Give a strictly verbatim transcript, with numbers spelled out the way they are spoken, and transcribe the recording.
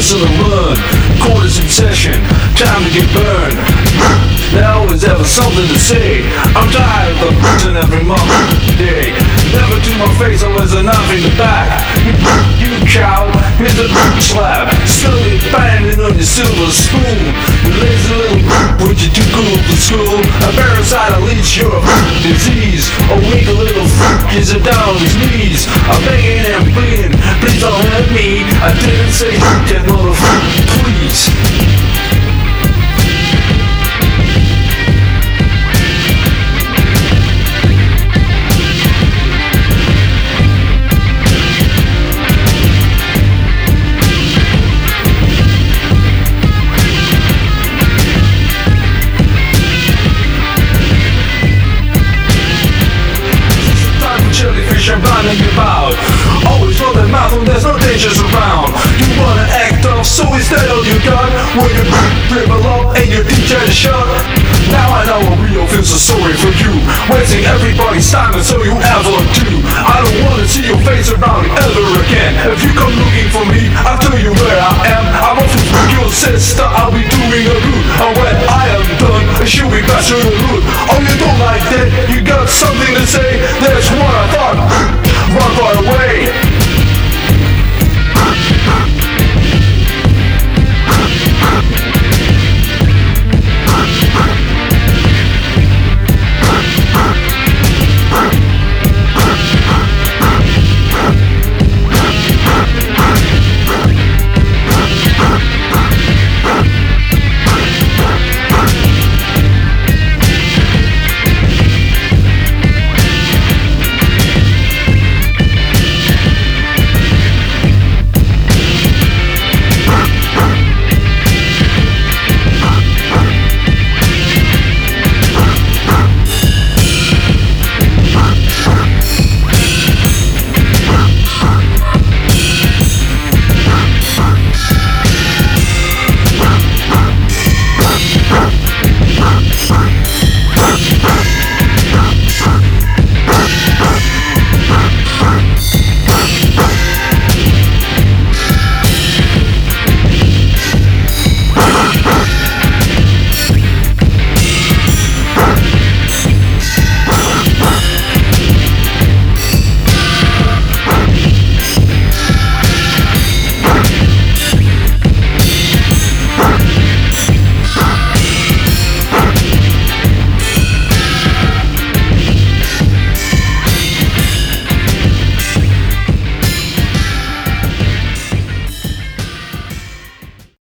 Focus on the run, quarters in session, time to get burned. There always ever something to say. I'm tired of the person every month, day. Never to my face, always a knife in the back. You cow, here's a slap, slowly banging on your silver spoon. You lazy little would you too cool for school? A parasite leads your disease. A weak little is a down on his knees. I'm begging and pleading, please don't hurt me. I didn't say that motherfucker, please. I'm blinding you about. Always run that mouth when there's no dangers around. You wanna act off, so instead all you got when you dribble up and your D J shut. Now I know a real feels so sorry for you, wasting everybody's time and so you ever do. I don't wanna see your face around ever again. If you come looking for me, I'll tell you where I am. I'm off with your sister, I'll be doing a route. And when I am done, she'll be back to the hood. Oh, you don't like that? You got something to say? That's what I thought.